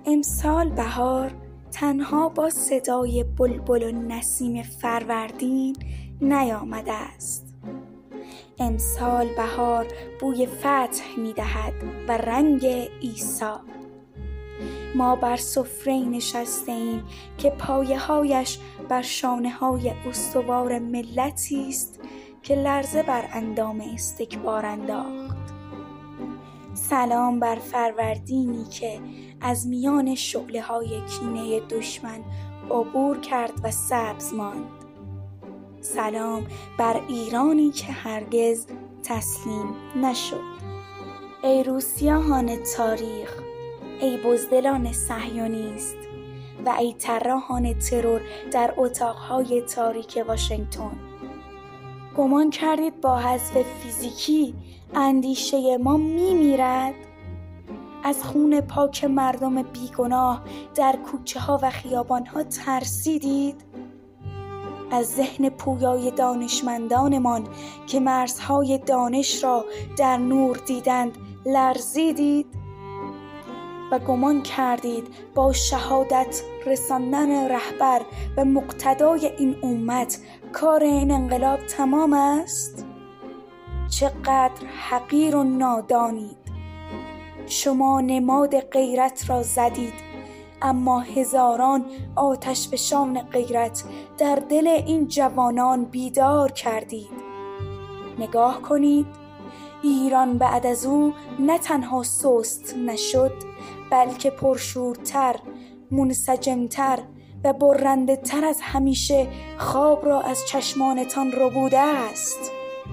امسال بهار تنها با صدای بلبل و نسیم فروردین نیامده است. امسال بهار بوی فتح می‌دهد و رنگ عیسی. ما بر سفره‌ای نشسته‌ایم که پایه‌هایش بر شانه‌های استوار ملتی است که لرزه بر اندام استکبار انداخت. سلام بر فروردینی که از میان شعله‌های کینه دشمن عبور کرد و سبز ماند. سلام بر ایرانی که هرگز تسلیم نشد. ای روسیاهان تاریخ، ای بزدلان صهیونیست و ای طراحان ترور در اتاقهای تاریک واشنگتن، گمان کردید با حذف فیزیکی اندیشه ما میمیرد؟ از خون پاک مردم بیگناه در کوچه ها و خیابان ها ترسیدید؟ از ذهن پویای دانشمندانمان که مرزهای دانش را در نور دیدند لرزیدید؟ و گمان کردید با شهادت رساندن رهبر و مقتدای این امت کار این انقلاب تمام است؟ چقدر حقیر و نادانید. شما نماد غیرت را زدید، اما هزاران آتش فشان غیرت در دل این جوانان بیدار کردید. نگاه کنید، ایران بعد از او نه تنها سست نشد، بلکه پرشورتر، منسجمتر و برنده تر از همیشه خواب را از چشمانتان ربوده است.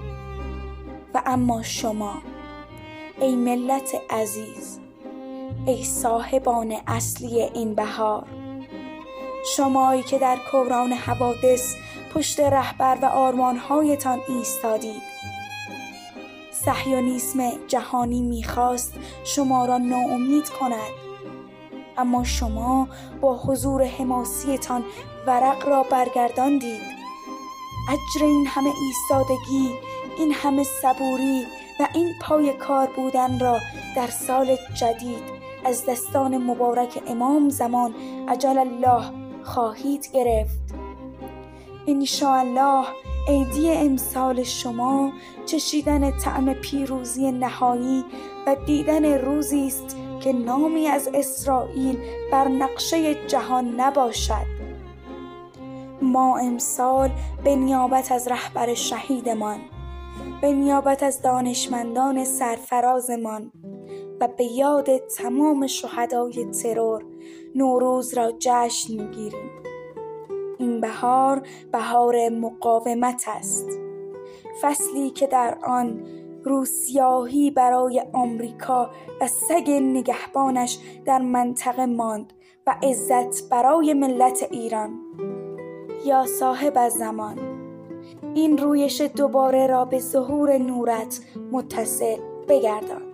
و اما شما، ای ملت عزیز، ای صاحبان اصلی این بهار، شمایی که در کوران حوادث پشت رهبر و آرمانهایتان ایستادید. صهیونیسم جهانی میخواست شما را ناامید کند، اما شما با حضور حماسیتان ورق را برگرداندید. اجر این همه ایستادگی، این همه صبوری و این پای کار بودن را در سال جدید از دستان مبارک امام زمان عجل الله خواهید گرفت. انشاءالله عیدی امسال شما چشیدن طعم پیروزی نهایی و دیدن روزی است که نامی از اسرائیل بر نقشه جهان نباشد. ما امسال به نیابت از رهبر شهیدمان، به نیابت از دانشمندان سرفرازمان و به یاد تمام شهدای ترور نوروز را جشن می‌گیریم. این بهار بهار مقاومت است، فصلی که در آن روسیاهی برای آمریکا و سگ نگهبانش در منطقه ماند و عزت برای ملت ایران. یا صاحب الزمان، این رویش دوباره را به ظهور نورت متصل بگردان.